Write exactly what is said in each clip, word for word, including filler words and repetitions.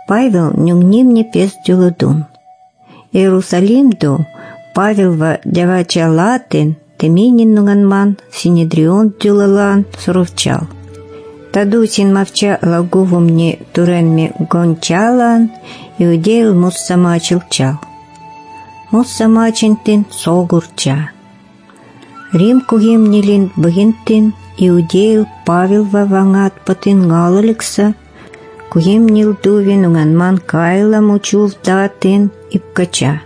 Павел нюнгнимне пес дюлудун. Иерусалимду Павелва девача латин теминин нуганман синедрион дюлалан суровчал. Таду синмавча лагувумни туренми гончалан иудейл муссама чилчал. Муссама чинтин согурча. Рим кугимнилин бгинтин иудейл Павелва вангат патин галалекса кугимнил дувин нуганман кайла мучул датин ипкача.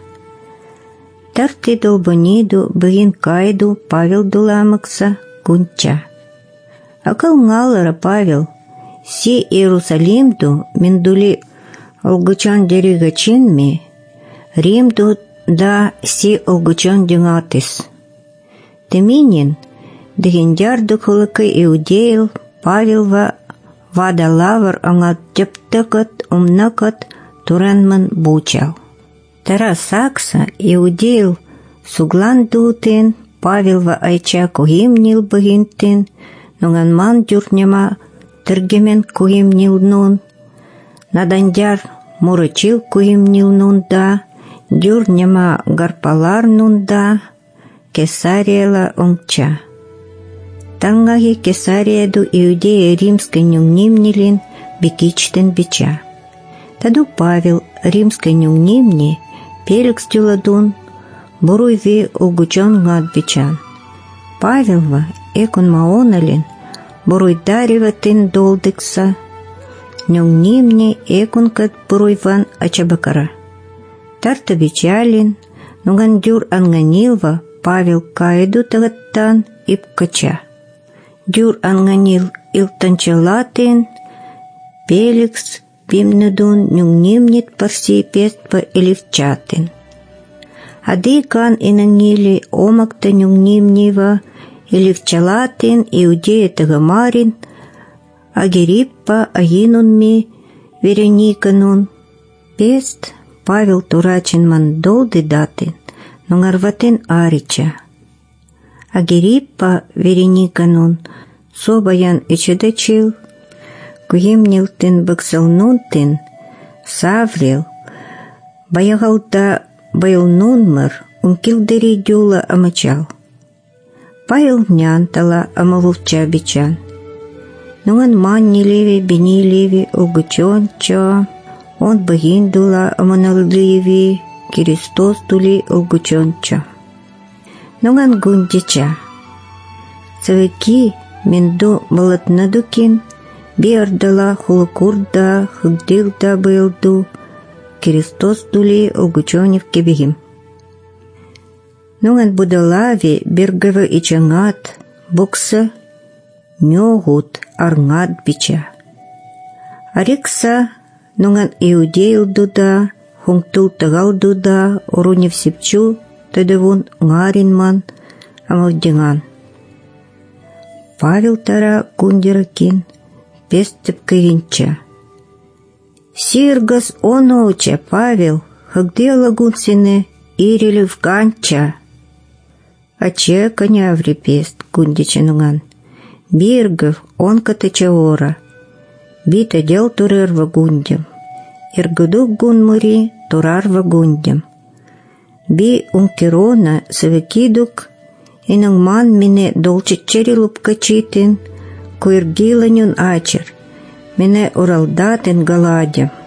Тарти долбониду бгин кайду Павел дуламакса кунча. Акал нгалара Павел, си Иерусалимду миндули олгучан деригачинми, Римду да си олгучан дюнгатис. Теминин, дегендярду кулакы иудейл Павелва вадалавр аңат тептыкат умнакат туранман бучал. Тара сакса иудейл суглан дутин Павелва айча кугимнил бгинтин, нуганман дюртнема тыргемен кугимнилнун, надандяр мурычил кугимнилнунда, дюртнема гарпаларнунда, Кесариела умча. Тангахи Кесариеду иудея римской нюмнимнилин бекичтен бича. Таду Павел римской нюмнимни пелекс дюладун буруйви угучон гад бичан. Павелва экун маоналин буруйдариватин долдыкса, нюмнимни экун кат буруйван ачабакара. Тарта бичалин, нуган-дюр анганилва Павел кайду тагаттан ипкача. Дюр анганил илтанчалатин, пелекс бимнедун нюмнимнит парси пестпа иливчатин. Адикан инангили омакта нюмнимнива иливчалатин иудея тагамарин, Агириппа агинунми верениканун. Пест Павел турачин мандолды датин, нунгарватин арича. Агириппа верениканун собаян ичедачил, куемнилтин баксалнунтин, саврил, баягалда байлнунмар ункилдери дюла амачал. Павел нянтала амалувча бичан. Нуган манни леви бини леви улгучончо, он багиндула аманалливи, Киристос дули улгучончо. Нуган гундича. Савеки минду балатнадукин, биардала хулакурда худилда байлду, Киристос дули улгучонев кебегим. Нуган будалави бергава ичангат, букса нёгут арнгат бича. Арикса нуган иудейл дуда, хунгтул тагал дуда, урунев сипчу, тадевун нгаринман, амавдинган. Павел тара кундиракин, пестепкавинча. Сиргас оноча, Павел, хагде лагунсине, ирилев ганча. Аче коняври пест, кундичануган. Биргов он катачаора. Бита дел турер вагундям. Иргудук гун мури турар вагундям. Би ункирона савекидук, инангман мине долчичери лупкачитин, куиргиланюн ачер, мине уралдатин галадям.